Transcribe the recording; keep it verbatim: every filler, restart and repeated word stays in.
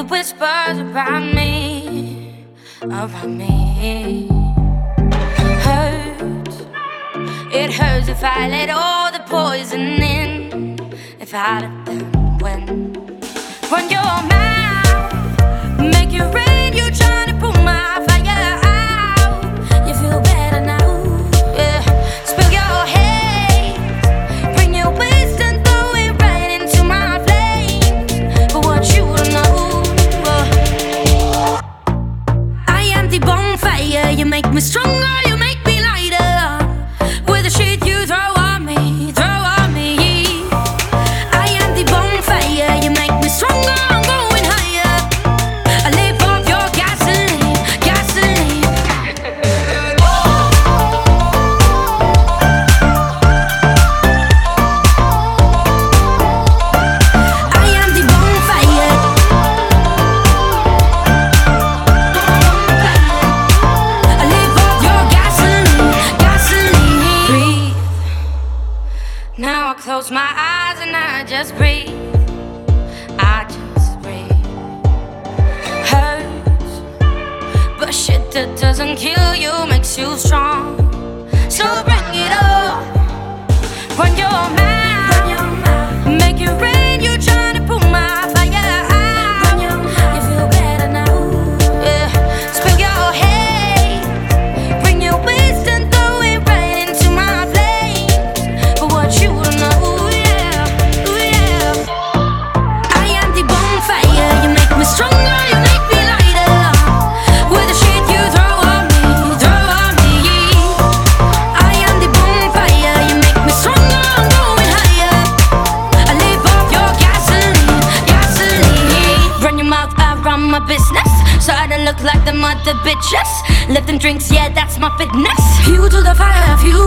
whispers around me, around me. Hurts, it hurts if I let all the poison in. If I let them win. Run your mouth, make it rain. You trying to put my fire out. You feel better now, yeah. Spill your hate, bring your wisdom, throw it right into my flames. But what you don't know, uh, I am the bonfire. You make me stronger, you make me lighter. With the shit you throw on me, throw on me. I am the bonfire. You make me stronger. I'm going higher. I live off your gasoline, gasoline. I am the bonfire. I live off your gasoline, gasoline. Breathe. Now I close my eyes and I just breathe. I just breathe. Hurts, but shit that doesn't kill you makes you strong. So bring it up. Run your mouth, make it rain. You trying to put my fire out. You feel better now, yeah. Spill your hate, bring your wisdom, throw it right into my flames. But what you don't know, yeah, ooh, yeah. I am the bonfire. You make me stronger, you make me lighter. With the shit you throw on me, throw on me. I am the bonfire. You make me stronger, I'm going higher. I live off your gasoline, gasoline. Run your mouth, I run my business, so I don't look like the mother bitches. Live them drinks, yeah, that's my fitness. Fuel to the fire, fuel